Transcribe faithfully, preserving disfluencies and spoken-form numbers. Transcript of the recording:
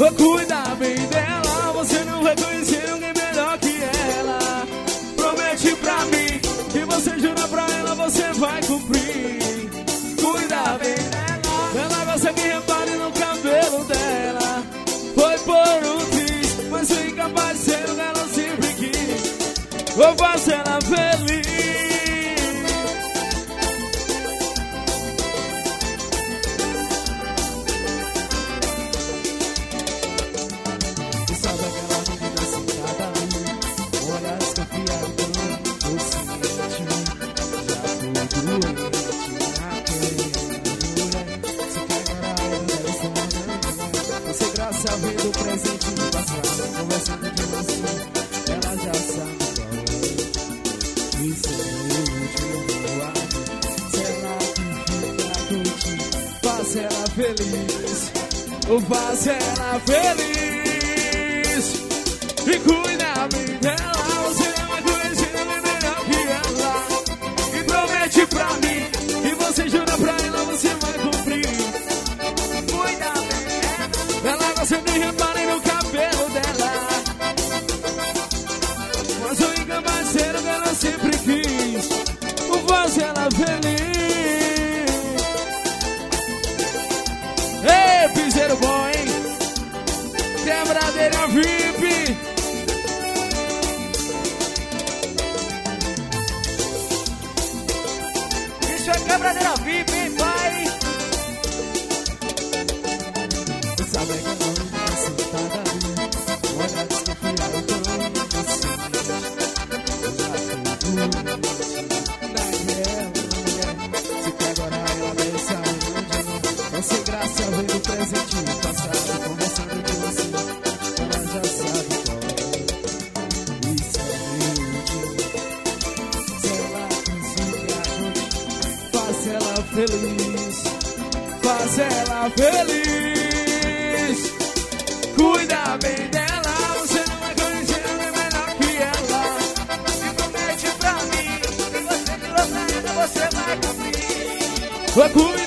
Cuida bem dela, você não vai conhecer ninguém melhor que ela. Promete pra mim que você jura pra ela, você vai cumprir. Cuida bem dela, ela gosta que repare no cabelo dela. Foi por um triz, mas sou incapaz de ser o que ela sempre quis. Vou fazer ela feliz. Sabendo o presente e o passado, conversando de você, ela já sabe qual é. Isso é meu último ato. Se ela que fica contigo, faz ela feliz, ou faz ela feliz. E cuida bem dela, você não vai conhecer ninguém melhor que ela. E promete pra mim, e você jura pra ela, você vai cumprir. Cuida bem. Ela gosta de reparem no cabelo dela, mas o incapaz de ser o que ela sempre quis. Vou fazer ela feliz. Ei, piseiro bom, hein? Quebradeira V I P. Isso é quebradeira V I P, hein, pai? Sabe que eu não me sentada ali, olha desconfiar eu tô assim. Eu já fui doente daquela mulher. Se que agora ela pensa onde não sem graça vendo o presente e o passado, conversando com você, ela já sabe qual é. Isso é meu último. Se ela quiser faz ela feliz, faz ela feliz. Cuida bem dela, você não vai conhecer ninguém melhor que ela. E promete pra mim que você jurou pra ela, você vai cumprir.